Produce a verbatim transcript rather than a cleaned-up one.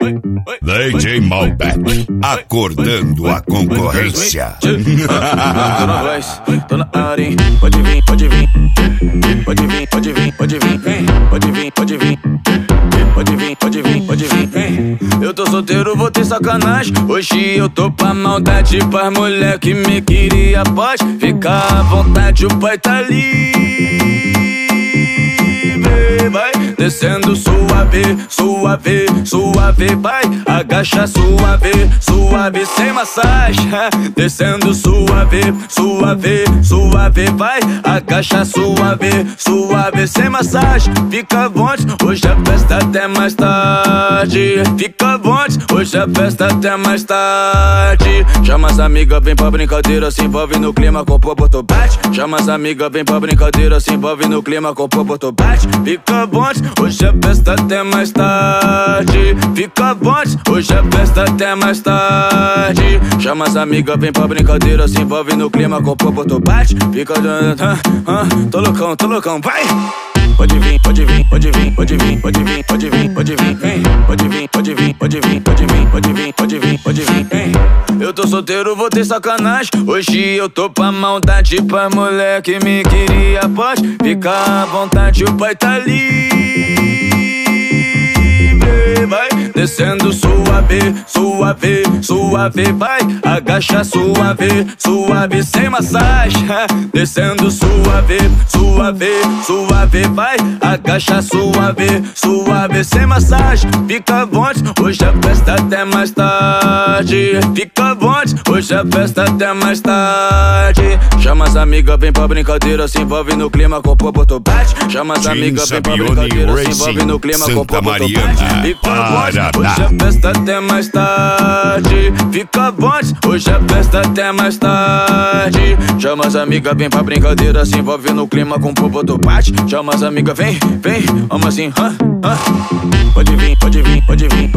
D J Malbec, acordando a concorrência. Tô na voz, tô na área, hein? Pode vir, pode vir. Pode vir, pode vir, pode vir. Pode vir, pode vir. Pode vir, pode vir, pode vir. Eu tô solteiro, vou ter sacanagem. Hoje eu tô pra maldade, pra mulher que me queria. Pode ficar à vontade, o pai tá livre. Vai descendo suave, suave, suave. Vai, agacha suave, suave, sem massagem. Descendo suave, suave, suave. Vai, agacha suave, suave, sem massagem. Fica à vontade, hoje a festa até mais tarde. Fica à vontade, hoje a festa até mais tarde. Chama as amigas, vem pra brincadeira, se envolve no clima com o botou bate. Chama as amigas, vem pra brincadeira, se envolve no clima com o botou bate. Fica à vontade, hoje a festa até mais tarde. Fica à vontade, hoje a festa até mais tarde. Chama as amigas, vem pra brincadeira, se envolve no clima com o botou bate. Fica, ah, ah, tô loucão, tô loucão, vai! Pode vir, pode vir, pode vir, pode vir, pode vir, pode vir, pode vir, vem. Pode vir, pode vir, pode vir, pode vir, pode vir, pode vir, pode vir, vem. Eu tô solteiro, vou ter sacanagem. Hoje eu tô pra maldade, pra mulher que me queria. Pode ficar à vontade, o pai tá livre. Vai descendo suave, suave, suave. Vai, agacha suave, suave, sem massagem. Descendo suave, suave, suave. Vai, agacha suave, suave, sem massagem. Fica à vontade, hoje a festa até mais tarde. Fica à vontade, hoje a festa até mais tarde. Chama as amigas, vem pra brincadeira, se envolve no clima com o botou bate. Chama as amigas, vem pra brincadeira, se envolve no clima com o botou bate. Fica à vontade, hoje a festa até mais tarde. Fica à vontade, hoje a festa até mais tarde. Chama as amigas, vem pra brincadeira, se envolve no clima com o botou bate. Chama as amigas, vem, vem, vamos assim, hã, hã. Pode vir, pode vir, pode vir.